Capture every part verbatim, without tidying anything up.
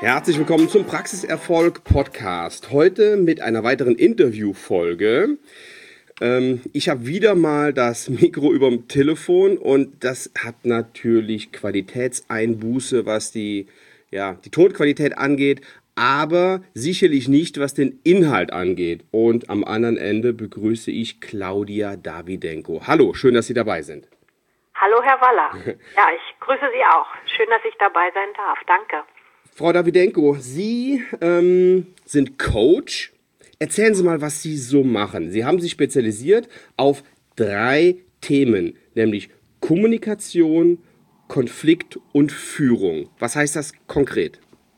Herzlich willkommen zum Praxiserfolg Podcast. Heute mit einer weiteren Interviewfolge. Ähm, ich habe wieder mal das Mikro über dem Telefon und das hat natürlich Qualitätseinbuße, was die, ja, die Tonqualität angeht, aber sicherlich nicht, was den Inhalt angeht. Und am anderen Ende begrüße ich Claudia Dawidenko. Hallo, schön, dass Sie dabei sind. Hallo, Herr Waller. Ja, ich grüße Sie auch. Schön, dass ich dabei sein darf. Danke. Frau Dawidenko, Sie ähm, sind Coach. Erzählen Sie mal, was Sie so machen. Sie haben sich spezialisiert auf drei Themen, nämlich Kommunikation, Konflikt und Führung. Was heißt das konkret?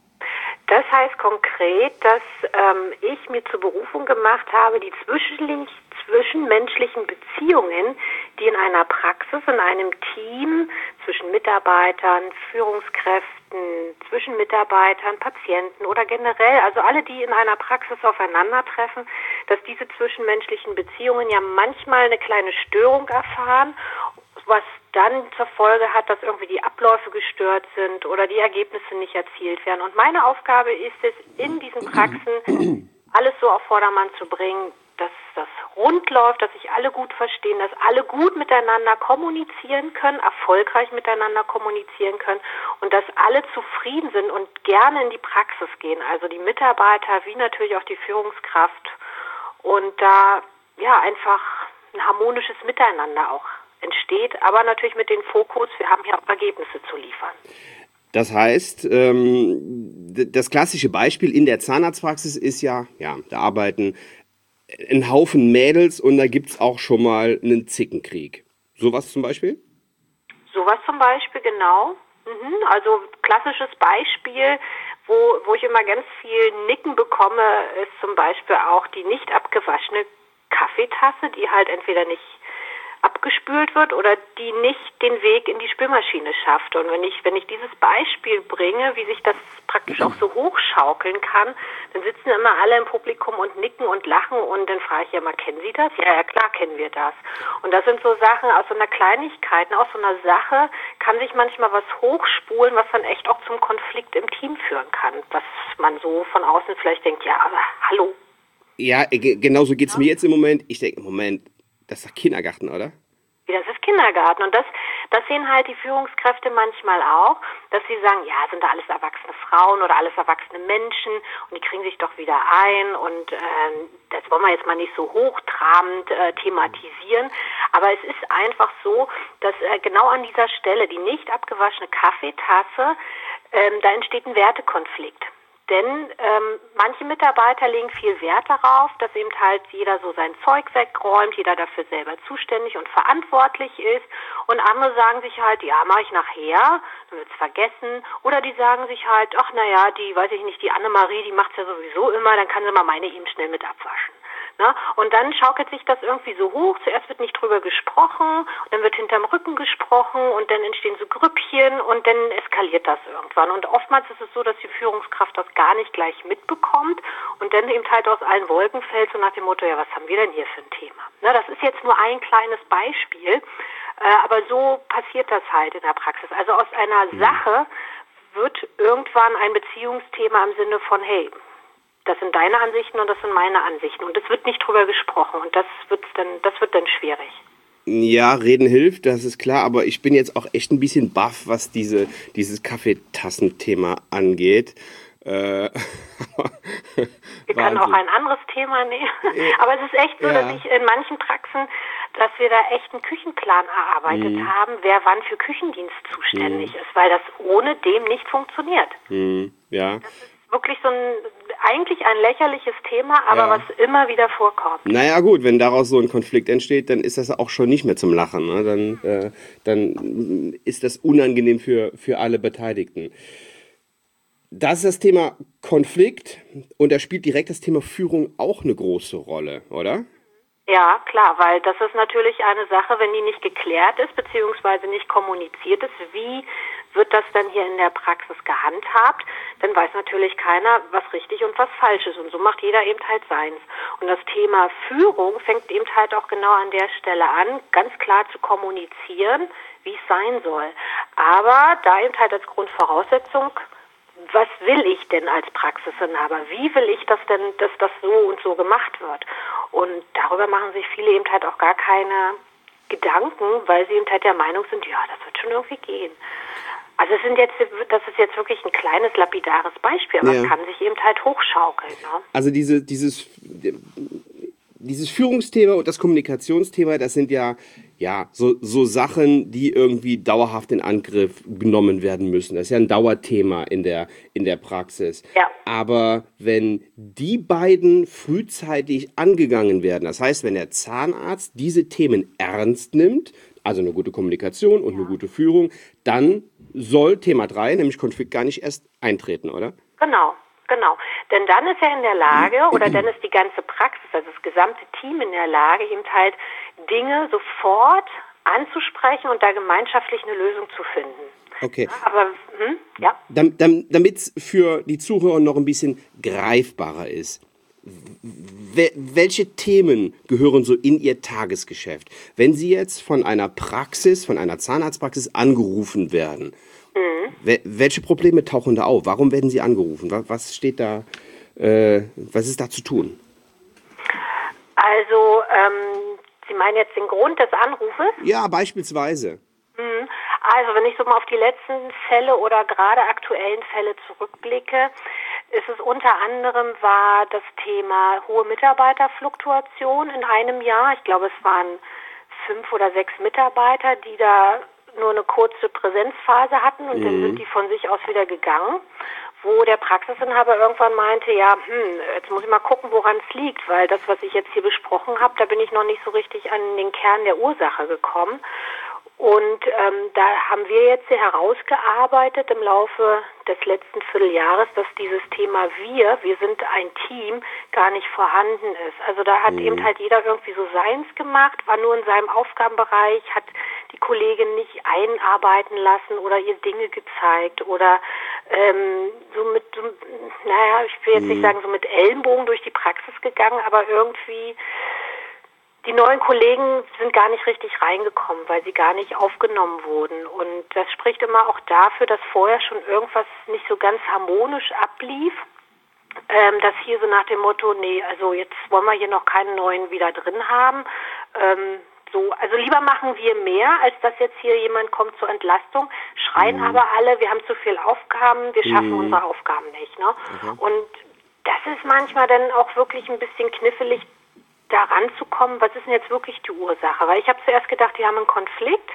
Das heißt konkret, dass ähm, ich mir zur Berufung gemacht habe, die zwischenlich, zwischenmenschlichen Beziehungen, die in einer Praxis, in einem Team zwischen Mitarbeitern, Führungskräften, zwischen Mitarbeitern, Patienten oder generell, also alle, die in einer Praxis aufeinandertreffen, dass diese zwischenmenschlichen Beziehungen ja manchmal eine kleine Störung erfahren, was dann zur Folge hat, dass irgendwie die Abläufe gestört sind oder die Ergebnisse nicht erzielt werden. Und meine Aufgabe ist es, in diesen Praxen alles so auf Vordermann zu bringen, dass das rund läuft, dass sich alle gut verstehen, dass alle gut miteinander kommunizieren können, erfolgreich miteinander kommunizieren können und dass alle zufrieden sind und gerne in die Praxis gehen, also die Mitarbeiter wie natürlich auch die Führungskraft und da ja einfach ein harmonisches Miteinander auch entsteht, aber natürlich mit dem Fokus, wir haben hier auch Ergebnisse zu liefern. Das heißt, ähm, das klassische Beispiel in der Zahnarztpraxis ist ja, ja, da arbeiten ein Haufen Mädels und da gibt's auch schon mal einen Zickenkrieg. Sowas zum Beispiel? Sowas zum Beispiel, genau. Mhm. Also klassisches Beispiel, wo, wo ich immer ganz viel Nicken bekomme, ist zum Beispiel auch die nicht abgewaschene Kaffeetasse, die halt entweder nicht abgespült wird oder die nicht den Weg in die Spülmaschine schafft. Und wenn ich, wenn ich dieses Beispiel bringe, wie sich das praktisch auch so hochschaukeln kann, dann sitzen immer alle im Publikum und nicken und lachen und dann frage ich ja mal, kennen Sie das? Ja, ja, klar kennen wir das. Und das sind so Sachen aus so einer Kleinigkeit, aus so einer Sache kann sich manchmal was hochspulen, was dann echt auch zum Konflikt im Team führen kann. Was man so von außen vielleicht denkt, ja, aber hallo. Ja, genau so geht's ja. mir jetzt im Moment. Ich denke, Moment, das ist doch Kindergarten, oder? Das ist Kindergarten und das, das sehen halt die Führungskräfte manchmal auch, dass sie sagen, ja, sind da alles erwachsene Frauen oder alles erwachsene Menschen und die kriegen sich doch wieder ein und äh, das wollen wir jetzt mal nicht so hochtrabend äh, thematisieren, aber es ist einfach so, dass äh, genau an dieser Stelle die nicht abgewaschene Kaffeetasse, äh, da entsteht ein Wertekonflikt. Denn ähm, manche Mitarbeiter legen viel Wert darauf, dass eben halt jeder so sein Zeug wegräumt, jeder dafür selber zuständig und verantwortlich ist. Und andere sagen sich halt, ja, mache ich nachher, dann wird's vergessen. Oder die sagen sich halt, ach naja, die, weiß ich nicht, die Annemarie, die macht's ja sowieso immer, dann kann sie mal meine eben schnell mit abwaschen. Ne? Und dann schaukelt sich das irgendwie so hoch. Zuerst wird nicht drüber gesprochen, dann wird hinterm Rücken gesprochen und dann entstehen so Grüppchen und dann eskaliert das irgendwann. Und oftmals ist es so, dass die Führungskraft das gar nicht gleich mitbekommt und dann eben halt aus allen Wolken fällt, so nach dem Motto, ja, was haben wir denn hier für ein Thema? Ne, das ist jetzt nur ein kleines Beispiel, äh, aber so passiert das halt in der Praxis. Also aus einer mhm. Sache wird irgendwann ein Beziehungsthema im Sinne von, hey, das sind deine Ansichten und das sind meine Ansichten. Und es wird nicht drüber gesprochen. Und das wird dann, das wird dann schwierig. Ja, reden hilft, das ist klar. Aber ich bin jetzt auch echt ein bisschen baff, was diese, dieses Kaffeetassenthema angeht. Äh, wir können auch ein anderes Thema nehmen. Aber es ist echt so, ja. dass ich in manchen Praxen, dass wir da echt einen Küchenplan erarbeitet mhm. haben, wer wann für Küchendienst zuständig mhm. ist, weil das ohne dem nicht funktioniert. Mhm. Ja. Das ist wirklich so ein, eigentlich ein lächerliches Thema, aber ja. was immer wieder vorkommt. Naja gut, wenn daraus so ein Konflikt entsteht, dann ist das auch schon nicht mehr zum Lachen. Ne? Dann, äh, dann ist das unangenehm für, für alle Beteiligten. Das ist das Thema Konflikt und da spielt direkt das Thema Führung auch eine große Rolle, oder? Ja, klar, weil das ist natürlich eine Sache, wenn die nicht geklärt ist, beziehungsweise nicht kommuniziert ist, wie wird das dann hier in der Praxis gehandhabt, dann weiß natürlich keiner, was richtig und was falsch ist und so macht jeder eben halt seins. Und das Thema Führung fängt eben halt auch genau an der Stelle an, ganz klar zu kommunizieren, wie es sein soll. Aber da eben halt als Grundvoraussetzung was will ich denn als Praxisinhaber? Wie will ich das denn, dass das so und so gemacht wird? Und darüber machen sich viele eben halt auch gar keine Gedanken, weil sie eben halt der Meinung sind, ja, das wird schon irgendwie gehen. Also es sind jetzt, das ist jetzt wirklich ein kleines lapidares Beispiel, aber ja. Es kann sich eben halt hochschaukeln. Ne? Also diese, dieses, dieses Führungsthema und das Kommunikationsthema, das sind ja, ja so, so Sachen, die irgendwie dauerhaft in Angriff genommen werden müssen. Das ist ja ein Dauerthema in der, in der Praxis. Ja. Aber wenn die beiden frühzeitig angegangen werden, das heißt, wenn der Zahnarzt diese Themen ernst nimmt, also eine gute Kommunikation und ja. eine gute Führung, dann soll Thema drei, nämlich Konflikt, gar nicht erst eintreten, oder? Genau, genau. Denn dann ist er in der Lage, oder dann ist die ganze Praxis, also das gesamte Team in der Lage, eben halt Dinge sofort anzusprechen und da gemeinschaftlich eine Lösung zu finden. Okay. Ja, aber, hm, ja. Damit es für die Zuhörer noch ein bisschen greifbarer ist. Welche Themen gehören so in Ihr Tagesgeschäft? Wenn Sie jetzt von einer Praxis, von einer Zahnarztpraxis angerufen werden, mhm. welche Probleme tauchen da auf? Warum werden Sie angerufen? Was steht da, äh, was ist da zu tun? Also, ähm, Sie meinen jetzt den Grund des Anrufes? Ja, beispielsweise. Mhm. Also, wenn ich so mal auf die letzten Fälle oder gerade aktuellen Fälle zurückblicke, ist es unter anderem war das Thema hohe Mitarbeiterfluktuation in einem Jahr. Ich glaube, es waren fünf oder sechs Mitarbeiter, die da nur eine kurze Präsenzphase hatten und mhm. dann sind die von sich aus wieder gegangen, wo der Praxisinhaber irgendwann meinte, ja, hm, jetzt muss ich mal gucken, woran es liegt, weil das, was ich jetzt hier besprochen habe, da bin ich noch nicht so richtig an den Kern der Ursache gekommen. Und ähm, da haben wir jetzt herausgearbeitet im Laufe des letzten Vierteljahres, dass dieses Thema wir, wir sind ein Team, gar nicht vorhanden ist. Also da hat mhm. eben halt jeder irgendwie so seins gemacht, war nur in seinem Aufgabenbereich, hat die Kollegin nicht einarbeiten lassen oder ihr Dinge gezeigt oder ähm, so mit, so, naja, ich will jetzt mhm. nicht sagen so mit Ellenbogen durch die Praxis gegangen, aber irgendwie die neuen Kollegen sind gar nicht richtig reingekommen, weil sie gar nicht aufgenommen wurden. Und das spricht immer auch dafür, dass vorher schon irgendwas nicht so ganz harmonisch ablief. Ähm, dass hier so nach dem Motto, nee, also jetzt wollen wir hier noch keinen neuen wieder drin haben. Ähm, so, also lieber machen wir mehr, als dass jetzt hier jemand kommt zur Entlastung. Schreien mhm. aber alle, wir haben zu viel Aufgaben, wir schaffen mhm. unsere Aufgaben nicht. Ne? Mhm. Und das ist manchmal dann auch wirklich ein bisschen knifflig, da ranzukommen, was ist denn jetzt wirklich die Ursache? Weil ich habe zuerst gedacht, die haben einen Konflikt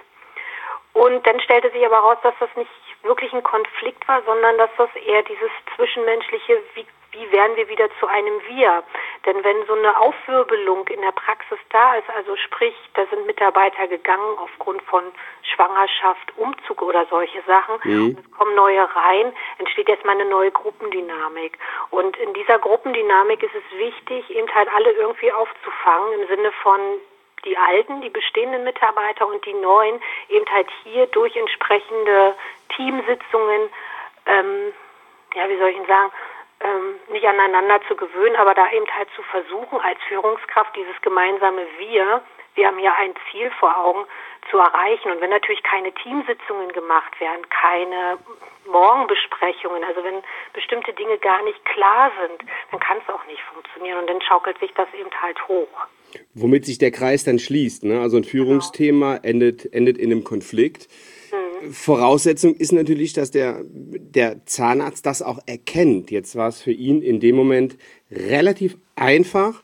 und dann stellte sich aber raus, dass das nicht wirklich ein Konflikt war, sondern dass das eher dieses zwischenmenschliche, wie, wie werden wir wieder zu einem Wir? Denn wenn so eine Aufwirbelung in der Praxis da ist, also sprich, da sind Mitarbeiter gegangen aufgrund von Schwangerschaft, Umzug oder solche Sachen, mhm. und es kommen neue rein, entsteht jetzt mal eine neue Gruppendynamik. Und in dieser Gruppendynamik ist es wichtig, eben halt alle irgendwie aufzufangen, im Sinne von die alten, die bestehenden Mitarbeiter und die neuen, eben halt hier durch entsprechende Teamsitzungen, ähm, ja, wie soll ich Ihnen sagen, ähm, nicht aneinander zu gewöhnen, aber da eben halt zu versuchen, als Führungskraft dieses gemeinsame Wir, wir haben hier ein Ziel vor Augen, zu erreichen. Und wenn natürlich keine Teamsitzungen gemacht werden, keine Morgenbesprechungen, also wenn bestimmte Dinge gar nicht klar sind, dann kann es auch nicht funktionieren und dann schaukelt sich das eben halt hoch. Womit sich der Kreis dann schließt, ne? Also ein Führungsthema genau. endet, endet in einem Konflikt. Mhm. Voraussetzung ist natürlich, dass der, der Zahnarzt das auch erkennt. Jetzt war es für ihn in dem Moment relativ einfach,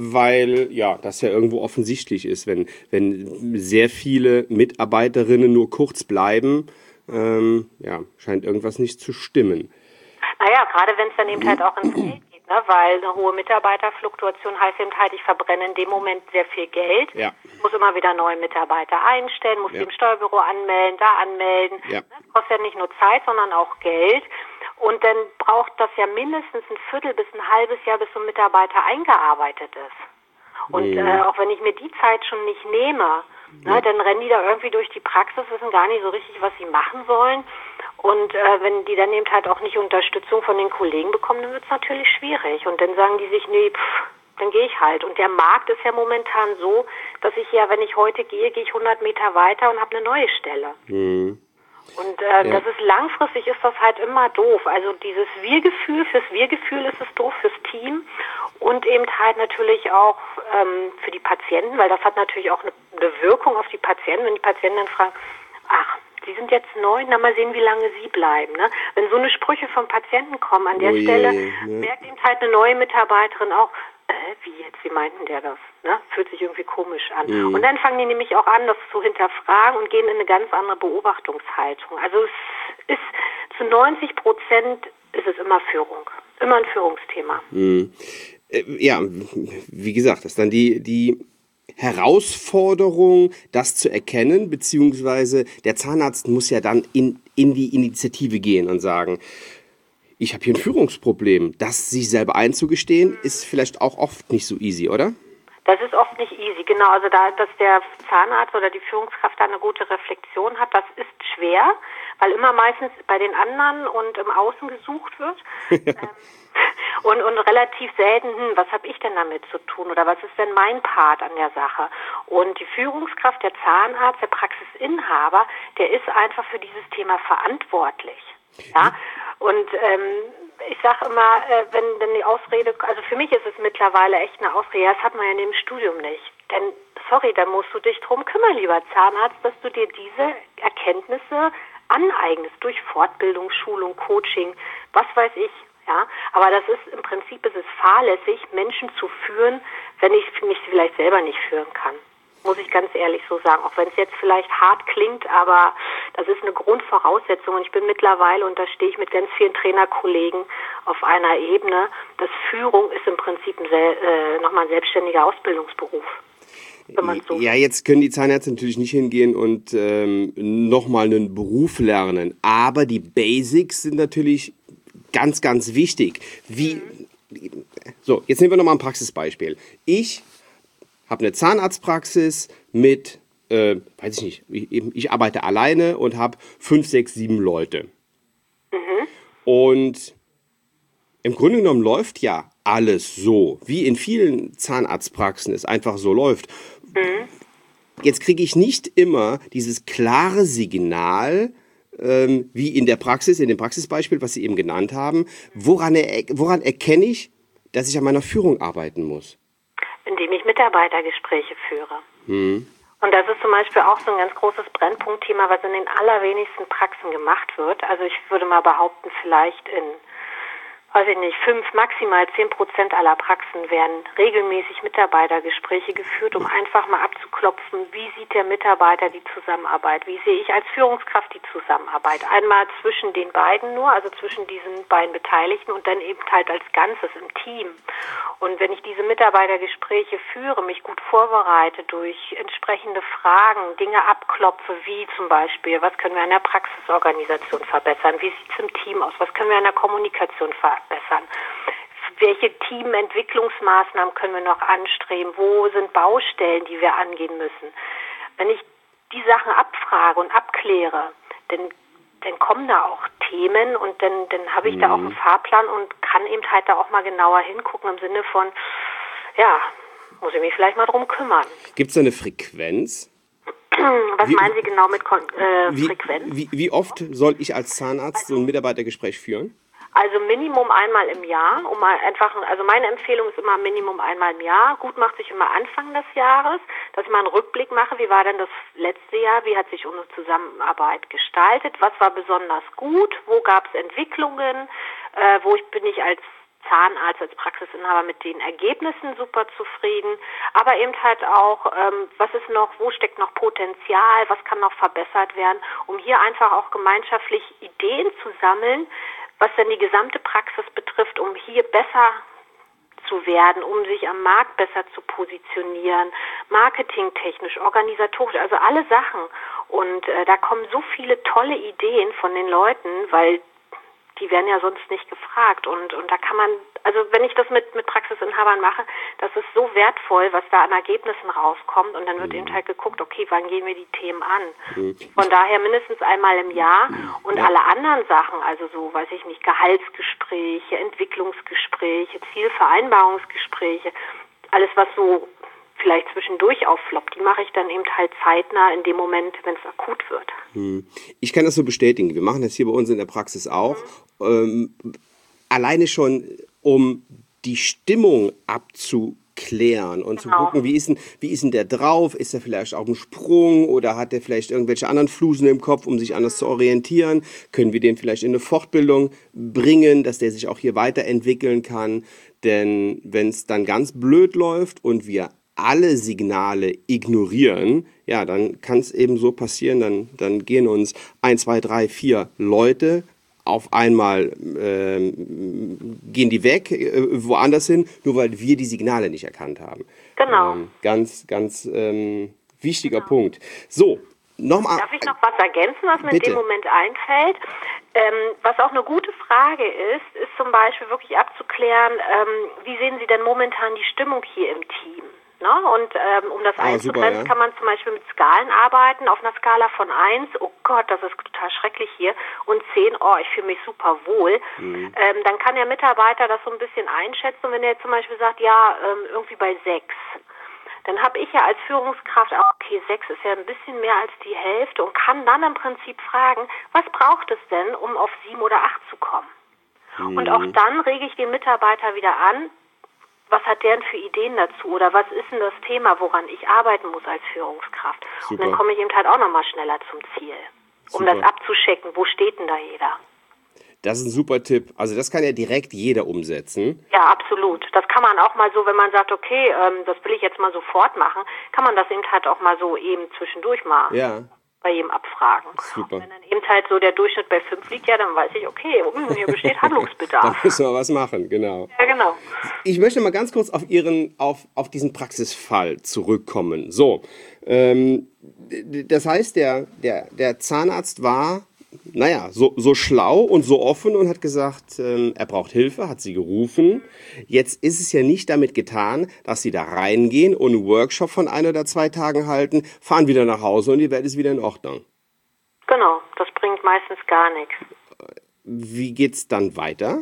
weil ja das ja irgendwo offensichtlich ist, wenn, wenn sehr viele Mitarbeiterinnen nur kurz bleiben, ähm, ja, scheint irgendwas nicht zu stimmen. Naja, gerade wenn es dann eben halt auch ins Geld geht, ne? Weil eine hohe Mitarbeiterfluktuation heißt eben halt, ich verbrenne in dem Moment sehr viel Geld, ja. muss immer wieder neue Mitarbeiter einstellen, muss ja. die im Steuerbüro anmelden, da anmelden. Ja. Das kostet ja nicht nur Zeit, sondern auch Geld. Und dann braucht das ja mindestens ein Viertel bis ein halbes Jahr, bis so ein Mitarbeiter eingearbeitet ist. Und mhm. äh, auch wenn ich mir die Zeit schon nicht nehme, ja. ne, dann rennen die da irgendwie durch die Praxis, wissen gar nicht so richtig, was sie machen sollen. Und äh, wenn die dann eben halt auch nicht Unterstützung von den Kollegen bekommen, dann wird es natürlich schwierig. Und dann sagen die sich, nee, pff, dann gehe ich halt. Und der Markt ist ja momentan so, dass ich ja, wenn ich heute gehe, gehe ich hundert Meter weiter und habe eine neue Stelle. Mhm. Und äh, Ja. das ist langfristig ist das halt immer doof. Also dieses Wir-Gefühl, fürs Wir-Gefühl ist es doof, fürs Team und eben halt natürlich auch ähm, für die Patienten, weil das hat natürlich auch eine, eine Wirkung auf die Patienten, wenn die Patienten dann fragen, ach, Sie sind jetzt neu, na mal sehen, wie lange Sie bleiben. Ne? Wenn so eine Sprüche vom Patienten kommen, an der Oh je, Stelle je, ne? merkt eben halt eine neue Mitarbeiterin auch, äh, wie jetzt, wie meinten der das? Ne? Fühlt sich irgendwie komisch an. Mhm. Und dann fangen die nämlich auch an, das zu hinterfragen und gehen in eine ganz andere Beobachtungshaltung. Also es ist zu neunzig Prozent ist es immer Führung, immer ein Führungsthema. Mhm. Äh, ja, wie gesagt, das ist dann die, die Herausforderung, das zu erkennen, beziehungsweise der Zahnarzt muss ja dann in, in die Initiative gehen und sagen, ich habe hier ein Führungsproblem. Das sich selber einzugestehen, ist vielleicht auch oft nicht so easy, oder? Das ist oft nicht easy, genau. Also da, dass der Zahnarzt oder die Führungskraft da eine gute Reflexion hat, das ist schwer, weil immer meistens bei den anderen und im Außen gesucht wird. Ja. ähm, und, und relativ selten, hm, was habe ich denn damit zu tun oder was ist denn mein Part an der Sache? Und die Führungskraft, der Zahnarzt, der Praxisinhaber, der ist einfach für dieses Thema verantwortlich. Ja, und ähm, ich sage immer, äh, wenn denn die Ausrede, also für mich ist es mittlerweile echt eine Ausrede, ja, das hat man ja neben dem Studium nicht. Denn, sorry, da musst du dich drum kümmern, lieber Zahnarzt, dass du dir diese Erkenntnisse aneignest durch Fortbildung, Schulung, Coaching, was weiß ich. Ja, aber das ist im Prinzip ist es fahrlässig, Menschen zu führen, wenn ich mich vielleicht selber nicht führen kann. Muss ich ganz ehrlich so sagen, auch wenn es jetzt vielleicht hart klingt, aber das ist eine Grundvoraussetzung und ich bin mittlerweile, und da stehe ich mit ganz vielen Trainerkollegen auf einer Ebene, dass Führung ist im Prinzip ein, äh, nochmal ein selbstständiger Ausbildungsberuf. Wenn man so Ja, jetzt können die Zahnärzte natürlich nicht hingehen und ähm, nochmal einen Beruf lernen, aber die Basics sind natürlich ganz, ganz wichtig. Wie, so, jetzt nehmen wir nochmal ein Praxisbeispiel. Ich habe eine Zahnarztpraxis mit, äh, weiß ich nicht, ich, ich arbeite alleine und habe fünf, sechs, sieben Leute. Mhm. Und im Grunde genommen läuft ja alles so, wie in vielen Zahnarztpraxen es einfach so läuft. Mhm. Jetzt kriege ich nicht immer dieses klare Signal, ähm, wie in der Praxis, in dem Praxisbeispiel, was Sie eben genannt haben. Woran, er, woran erkenne ich, dass ich an meiner Führung arbeiten muss? Indem ich Mitarbeitergespräche führe. Hm. Und das ist zum Beispiel auch so ein ganz großes Brennpunktthema, was in den allerwenigsten Praxen gemacht wird. Also ich würde mal behaupten, vielleicht in, weiß ich nicht, fünf, maximal zehn Prozent aller Praxen werden regelmäßig Mitarbeitergespräche geführt, um einfach mal abzuklopfen, wie sieht der Mitarbeiter die Zusammenarbeit, wie sehe ich als Führungskraft die Zusammenarbeit. Einmal zwischen den beiden nur, also zwischen diesen beiden Beteiligten und dann eben halt als Ganzes im Team. Und wenn ich diese Mitarbeitergespräche führe, mich gut vorbereite durch entsprechende Fragen, Dinge abklopfe, wie zum Beispiel, was können wir an der Praxisorganisation verbessern, wie sieht es im Team aus, was können wir an der Kommunikation verbessern, welche Teamentwicklungsmaßnahmen können wir noch anstreben, wo sind Baustellen, die wir angehen müssen. Wenn ich die Sachen abfrage und abkläre, dann dann kommen da auch Themen und dann, dann habe ich mhm. da auch einen Fahrplan und kann eben halt da auch mal genauer hingucken im Sinne von, ja, muss ich mich vielleicht mal drum kümmern. Gibt es da eine Frequenz? Was wie, meinen Sie genau mit äh, wie, Frequenz? Wie, wie oft soll ich als Zahnarzt so ein Mitarbeitergespräch führen? Also Minimum einmal im Jahr, um mal einfach, also meine Empfehlung ist immer Minimum einmal im Jahr. Gut macht sich immer Anfang des Jahres, dass ich mal einen Rückblick mache, wie war denn das letzte Jahr, wie hat sich unsere Zusammenarbeit gestaltet, was war besonders gut, wo gab es Entwicklungen, äh, wo ich bin ich als Zahnarzt, als Praxisinhaber mit den Ergebnissen super zufrieden, aber eben halt auch, ähm, was ist noch, wo steckt noch Potenzial, was kann noch verbessert werden, um hier einfach auch gemeinschaftlich Ideen zu sammeln, was denn die gesamte Praxis betrifft, um hier besser zu werden, um sich am Markt besser zu positionieren, marketingtechnisch, organisatorisch, also alle Sachen. Und äh, da kommen so viele tolle Ideen von den Leuten, weil die werden ja sonst nicht gefragt. Und, und da kann man, also wenn ich das mit, mit Praxisinhabern mache, das ist so wertvoll, was da an Ergebnissen rauskommt. Und dann wird mhm. eben halt geguckt, okay, wann gehen wir die Themen an? Mhm. Von daher mindestens einmal im Jahr. Und ja. alle anderen Sachen, also so, weiß ich nicht, Gehaltsgespräche, Entwicklungsgespräche, Zielvereinbarungsgespräche, alles was so vielleicht zwischendurch auffloppt, die mache ich dann eben halt zeitnah in dem Moment, wenn es akut wird. Hm. Ich kann das so bestätigen. Wir machen das hier bei uns in der Praxis auch. Mhm. Ähm, alleine schon, um die Stimmung abzuklären und genau. zu gucken, wie ist, denn, wie ist denn der drauf? Ist er vielleicht auf dem Sprung oder hat er vielleicht irgendwelche anderen Flusen im Kopf, um sich anders zu orientieren? Können wir den vielleicht in eine Fortbildung bringen, dass der sich auch hier weiterentwickeln kann? Denn wenn es dann ganz blöd läuft und wir alle Signale ignorieren, ja, dann kann es eben so passieren, dann, dann gehen uns ein, zwei, drei, vier Leute auf einmal, ähm, gehen die weg, äh, woanders hin, nur weil wir die Signale nicht erkannt haben. Genau. Ähm, ganz, ganz ähm, wichtiger genau. Punkt. So, nochmal. Darf ich noch was ergänzen, was mir bitte. in dem Moment einfällt? Ähm, was auch eine gute Frage ist, ist zum Beispiel wirklich abzuklären, ähm, wie sehen Sie denn momentan die Stimmung hier im Team? Ne? Und ähm, um das oh, einzugrenzen, ja. kann man zum Beispiel mit Skalen arbeiten, auf einer Skala von eins, oh Gott, das ist total schrecklich hier, und zehn, oh, ich fühle mich super wohl. Mhm. Ähm, dann kann der Mitarbeiter das so ein bisschen einschätzen. Und wenn er zum Beispiel sagt, ja, ähm, irgendwie bei sechs, dann habe ich ja als Führungskraft auch, okay, sechs ist ja ein bisschen mehr als die Hälfte und kann dann im Prinzip fragen, was braucht es denn, um auf sieben oder acht zu kommen? Mhm. Und auch dann rege ich den Mitarbeiter wieder an, was hat der denn für Ideen dazu oder was ist denn das Thema, woran ich arbeiten muss als Führungskraft? Super. Und dann komme ich eben halt auch nochmal schneller zum Ziel, um super. das abzuschecken, wo steht denn da jeder? Das ist ein super Tipp. Also das kann ja direkt jeder umsetzen. Ja, absolut. Das kann man auch mal so, wenn man sagt, okay, ähm, das will ich jetzt mal sofort machen, kann man das eben halt auch mal so eben zwischendurch mal ja. bei jedem abfragen. Super. Und wenn dann eben halt so der Durchschnitt bei fünf liegt, ja, dann weiß ich, okay, hier besteht Handlungsbedarf. Da müssen wir was machen, genau. Ja, genau. Ich möchte mal ganz kurz auf Ihren, auf, auf diesen Praxisfall zurückkommen. So, ähm, das heißt, der, der, der Zahnarzt war, naja, so, so schlau und so offen und hat gesagt, ähm, er braucht Hilfe, hat sie gerufen. Jetzt ist es ja nicht damit getan, dass sie da reingehen und einen Workshop von ein oder zwei Tagen halten, fahren wieder nach Hause und die Welt ist wieder in Ordnung. Genau, das bringt meistens gar nichts. Wie geht's dann weiter?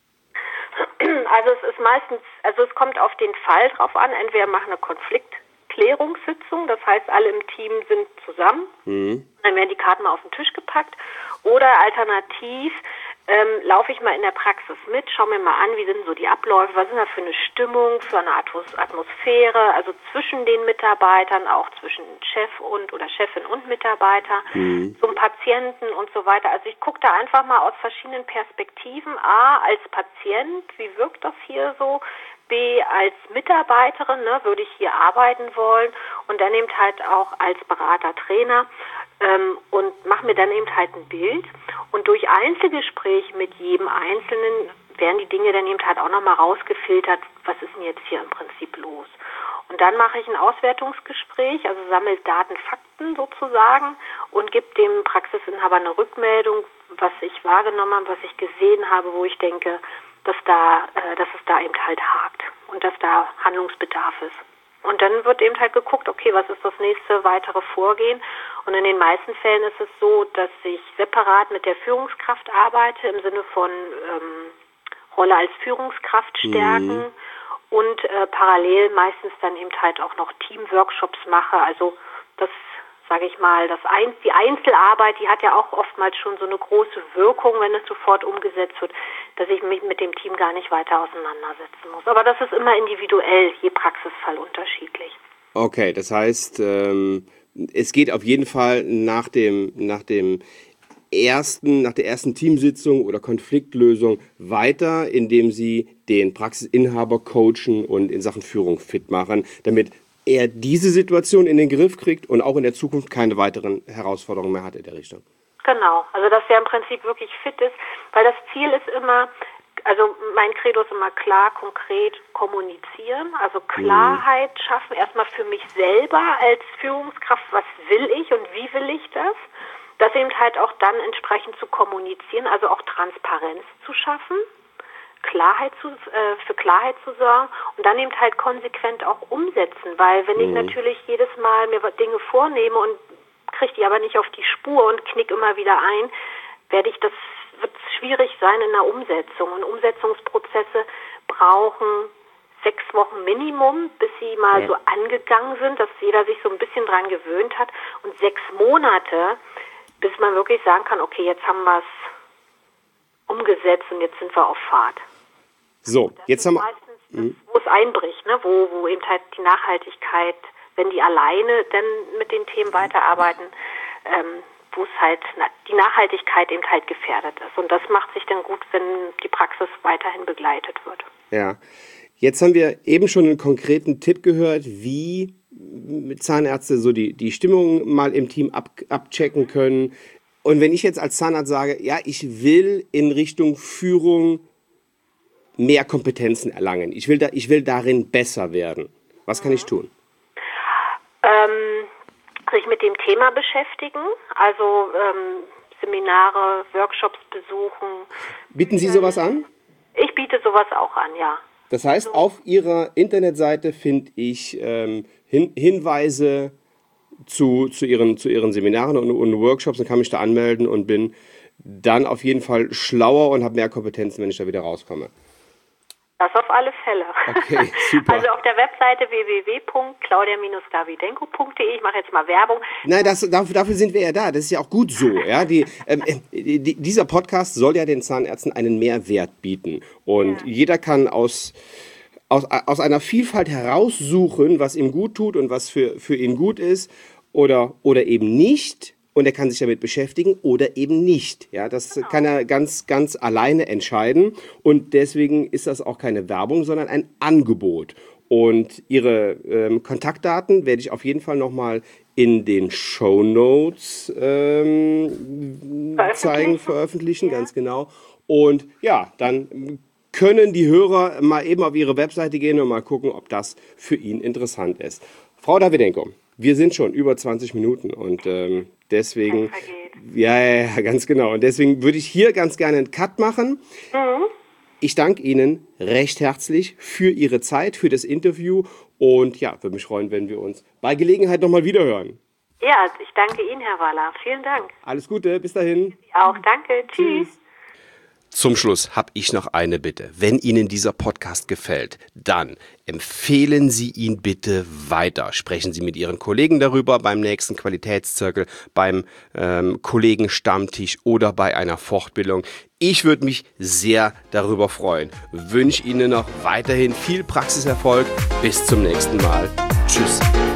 Also es ist meistens, also es kommt auf den Fall drauf an, entweder machen eine Konfliktklärungssitzung, das heißt alle im Team sind zusammen, mhm. dann werden die Karten mal auf den Tisch gepackt oder alternativ ähm, laufe ich mal in der Praxis mit, schaue mir mal an, wie sind so die Abläufe, was ist da für eine Stimmung, für eine Atmosphäre, also zwischen den Mitarbeitern, auch zwischen Chef und oder Chefin und Mitarbeiter, mhm. zum Patienten und so weiter. Also ich gucke da einfach mal aus verschiedenen Perspektiven. A, als Patient, wie wirkt das hier so? B, als Mitarbeiterin, ne, würde ich hier arbeiten wollen und dann eben halt auch als Berater, Trainer ähm, und mache mir dann eben halt ein Bild und durch Einzelgespräche mit jedem Einzelnen werden die Dinge dann eben halt auch nochmal rausgefiltert, was ist denn jetzt hier im Prinzip los. Und dann mache ich ein Auswertungsgespräch, also sammle Daten, Fakten sozusagen und gebe dem Praxisinhaber eine Rückmeldung, was ich wahrgenommen habe, was ich gesehen habe, wo ich denke, dass da, äh, dass es da eben halt hakt und dass da Handlungsbedarf ist. Und dann wird eben halt geguckt, okay, was ist das nächste weitere Vorgehen? Und in den meisten Fällen ist es so, dass ich separat mit der Führungskraft arbeite, im Sinne von ähm, Rolle als Führungskraft stärken mhm. und äh, parallel meistens dann eben halt auch noch Teamworkshops mache. Also das, sage ich mal, das Ein- die Einzelarbeit, die hat ja auch oftmals schon so eine große Wirkung, wenn es sofort umgesetzt wird, dass ich mich mit dem Team gar nicht weiter auseinandersetzen muss. Aber das ist immer individuell, je Praxisfall unterschiedlich. Okay, das heißt, ähm, es geht auf jeden Fall nach dem, nach dem ersten, nach der ersten Teamsitzung oder Konfliktlösung weiter, indem Sie den Praxisinhaber coachen und in Sachen Führung fit machen, damit er diese Situation in den Griff kriegt und auch in der Zukunft keine weiteren Herausforderungen mehr hat in der Richtung. Genau, also dass er im Prinzip wirklich fit ist, weil das Ziel ist immer, also mein Credo ist immer klar, konkret kommunizieren, also Klarheit mhm. schaffen, erstmal für mich selber als Führungskraft, was will ich und wie will ich das, das eben halt auch dann entsprechend zu kommunizieren, also auch Transparenz zu schaffen. Klarheit zu, äh, für Klarheit zu sorgen und dann eben halt konsequent auch umsetzen, weil wenn mhm. ich natürlich jedes Mal mir Dinge vornehme und kriege die aber nicht auf die Spur und knick immer wieder ein, werde ich das wird schwierig sein in der Umsetzung und Umsetzungsprozesse brauchen sechs Wochen Minimum, bis sie mal ja. so angegangen sind, dass jeder sich so ein bisschen dran gewöhnt hat. Und sechs Monate, bis man wirklich sagen kann, okay, jetzt haben wir es umgesetzt und jetzt sind wir auf Fahrt. So, das jetzt haben wir... Meistens das, wo es einbricht, ne? wo, wo eben halt die Nachhaltigkeit, wenn die alleine dann mit den Themen weiterarbeiten, ähm, wo es halt die Nachhaltigkeit eben halt gefährdet ist. Und das macht sich dann gut, wenn die Praxis weiterhin begleitet wird. Ja, jetzt haben wir eben schon einen konkreten Tipp gehört, wie Zahnärzte so die, die Stimmung mal im Team ab, abchecken können. Und wenn ich jetzt als Zahnarzt sage, ja, ich will in Richtung Führung mehr Kompetenzen erlangen, ich will, da, ich will darin besser werden, was kann mhm. ich tun? Ähm, sich mit dem Thema beschäftigen, also ähm, Seminare, Workshops besuchen. Bieten Sie sowas an? Ich biete sowas auch an, ja. Das heißt, also, auf Ihrer Internetseite finde ich ähm, Hin- Hinweise zu, zu, ihren, zu Ihren Seminaren und, und Workshops und kann mich da anmelden und bin dann auf jeden Fall schlauer und habe mehr Kompetenzen, wenn ich da wieder rauskomme. Das auf alle Fälle. Okay, super. Also auf der Webseite w w w punkt claudia davidenko punkt d e, ich mache jetzt mal Werbung. Nein, das, dafür sind wir ja da. Das ist ja auch gut so. Ja? Die, ähm, die, dieser Podcast soll ja den Zahnärzten einen Mehrwert bieten. Und ja. jeder kann aus, aus, aus einer Vielfalt heraussuchen, was ihm gut tut und was für, für ihn gut ist oder, oder eben nicht. Und er kann sich damit beschäftigen oder eben nicht. Ja, das genau. kann er ganz, ganz alleine entscheiden. Und deswegen ist das auch keine Werbung, sondern ein Angebot. Und Ihre ähm, Kontaktdaten werde ich auf jeden Fall nochmal in den Shownotes ähm, zeigen, veröffentlichen, ja. ganz genau. Und ja, dann können die Hörer mal eben auf Ihre Webseite gehen und mal gucken, ob das für ihn interessant ist. Frau Davidenko, wir sind schon über zwanzig Minuten und ähm, deswegen, ja, ja, ja, ganz genau. Und deswegen würde ich hier ganz gerne einen Cut machen. Mhm. Ich danke Ihnen recht herzlich für Ihre Zeit, für das Interview und ja, würde mich freuen, wenn wir uns bei Gelegenheit nochmal wiederhören. Ja, ich danke Ihnen, Herr Waller. Vielen Dank. Alles Gute, bis dahin. Sie auch, danke. Tschüss. Tschüss. Zum Schluss habe ich noch eine Bitte. Wenn Ihnen dieser Podcast gefällt, dann empfehlen Sie ihn bitte weiter. Sprechen Sie mit Ihren Kollegen darüber beim nächsten Qualitätszirkel, beim ähm, Kollegenstammtisch oder bei einer Fortbildung. Ich würde mich sehr darüber freuen. Wünsche Ihnen noch weiterhin viel Praxiserfolg. Bis zum nächsten Mal. Tschüss.